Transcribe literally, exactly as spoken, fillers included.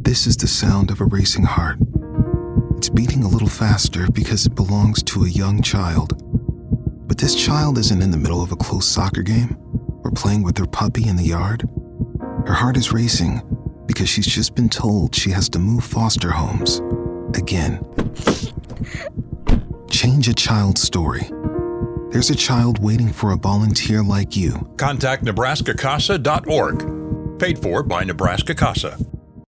This is the sound of a racing heart. It's beating a little faster because it belongs to a young child. But this child isn't in the middle of a close soccer game or playing with her puppy in the yard. Her heart is racing because she's just been told she has to move foster homes again. Change a child's story. There's a child waiting for a volunteer like you. Contact Nebraska Casa dot org. Paid for by Nebraska Casa.